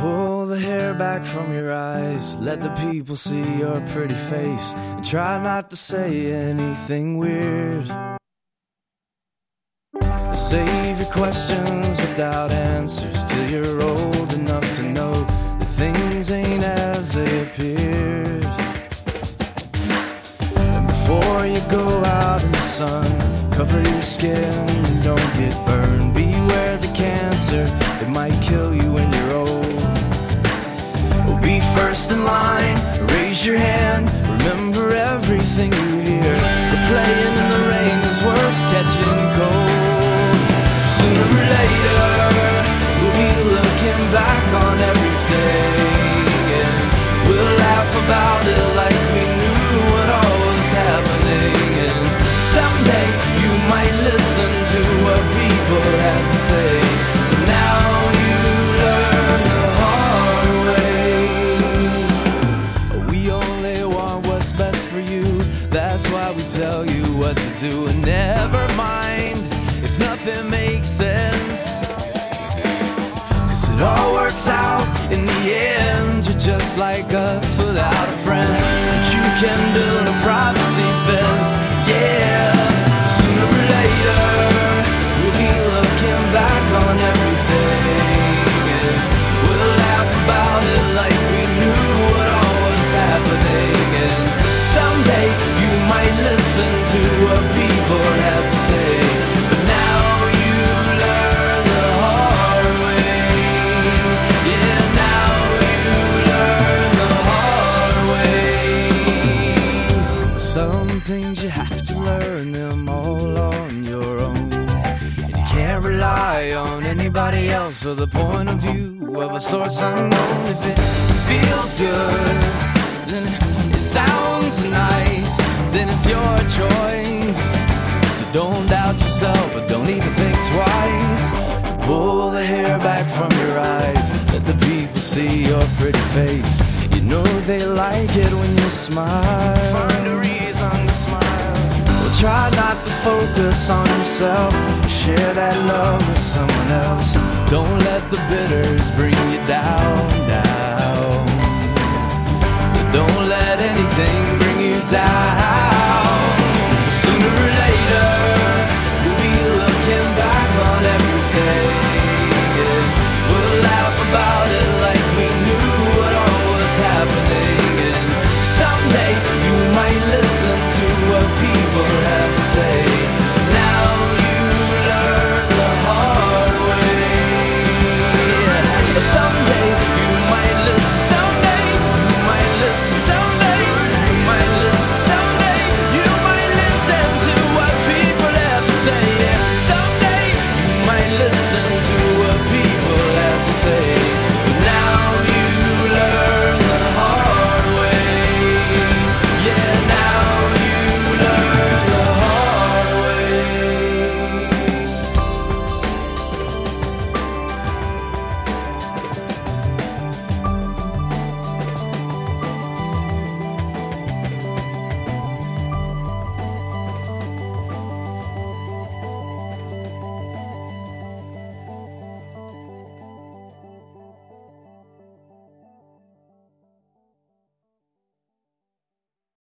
Pull the hair back from your eyes, let the people see your pretty face, and try not to say anything weird. Save your questions without answers till you're old enough to know that things ain't as they appeared. And before you go out in the sun, cover your skin and don't get burned. Beware the cancer, it might kill you when you're old. Be first in line, raise your hand, remember everything you hear. The playing in the rain is worth catching cold. Sooner or later, we'll be looking back on everything, and we'll laugh about it like we knew what all was happening. And someday you might listen to what people have to say, but now you learn the hard way. We only want what's best for you, that's why we tell you what to do. And never mind if nothing makes sense, 'cause it all works out in the end. You're just like us without a friend, but you can build a privacy fence, yeah. Sooner or later, we'll be looking back on everything, and we'll laugh about it like we knew what all was happening. And someday you might listen to what people have to say, but now you learn the hard way. Yeah, now you learn the hard way. Some things you have to learn them all on your own, and you can't rely on anybody else or the point of view of a source unknown. If it feels good, then it sounds nice, then it's your choice. So don't doubt yourself, but don't even think twice. Pull the hair back from your eyes, let the people see your pretty face. You know they like it when you smile. Find a reason to smile. Well, try not to focus on yourself, share that love with someone else. Don't let the bitters bring you down, down. Don't let anything bring you down. Sooner or later, we'll be looking back on everything, and we'll laugh about it like we knew what all was happening. And someday you might listen to what people have to say. Now you learn the hard way. Yeah. Someday you might listen. Someday you might listen. Someday you might listen. Someday you might listen to what people have to say. Yeah. Someday you might listen.